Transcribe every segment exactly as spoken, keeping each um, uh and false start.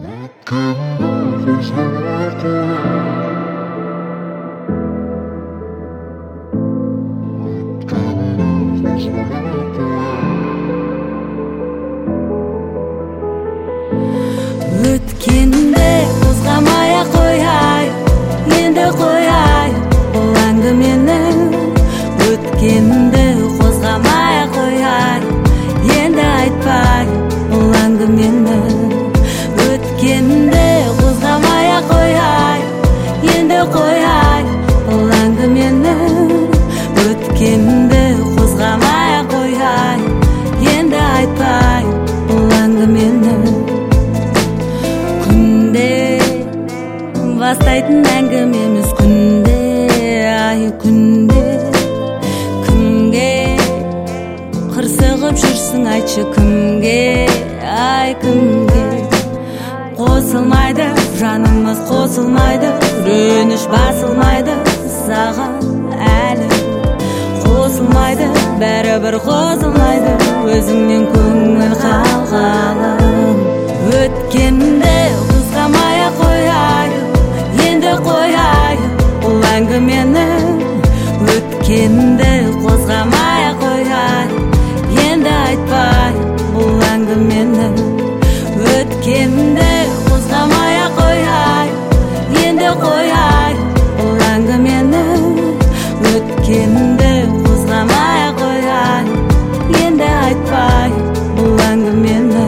Өткенде қозғамай-ақ қояйын, енді қояйын бұл әңгімені. Өткенді қозғамай-ақ қояйын, енді айтпайын бұл әңгімені. Өткенді қозғамай-ақ қояйын, енді қояйын бұл әңгімені. Өткенді қозғамай-ақ қояйын, енді айтпайын бұл әңгімені. Бастайтын әңгімеміз күнде, ай күнде. Кімге қырсығып жүрсің айтшы, кімге, ай кімге. Қосылмайды жанымыз, қосылмайды, реніш басылмайды саған әлі. Қосылмайды, бәрібір қосылмайды, өзіңнен көңіл қалғалы. Өткенді қозғамай-ақ қояйын, енді қояйын бұл әңгімені. Өткенді қозғамай-ақ қояйын, енді айтпайын бұл әңгімені. Өткенді қозғамай-ақ қояйын, енді қояйын бұл әңгімені. Өткенді қозғамай-ақ қояйын, енді айтпайын бұл әңгімені.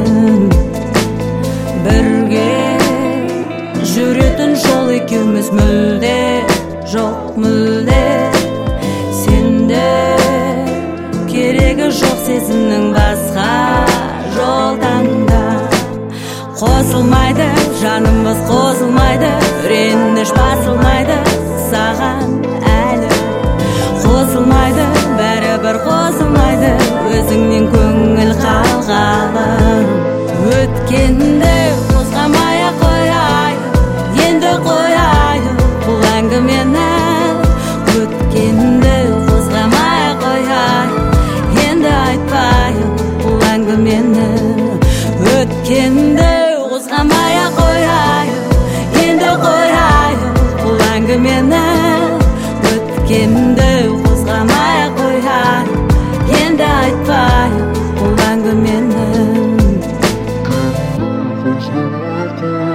Бірге жүретін жол екеуміз мүлде жоқ, мүлде. Сенде керегі жоқ сезімнің, басқа жол таңда. Қосылмайды жанымыз, қосылмайды, реніш басылмайды саған әлі. Қосылмайды, бәрібір қосылмайды, өзіңнен көңіл қалғалы. Өткенді қозғамай-ақ қояйын, енді қояйын бұл әңгімені. Өткенді қозғамай-ақ қояйын, енді айтпайын бұл әңгімені. Өткенді қозғамай-ақ қояйын, енді қояйын бұл әңгімені. Өткенді қозғамай-ақ қояйын, енді айтпайын бұл әңгімені.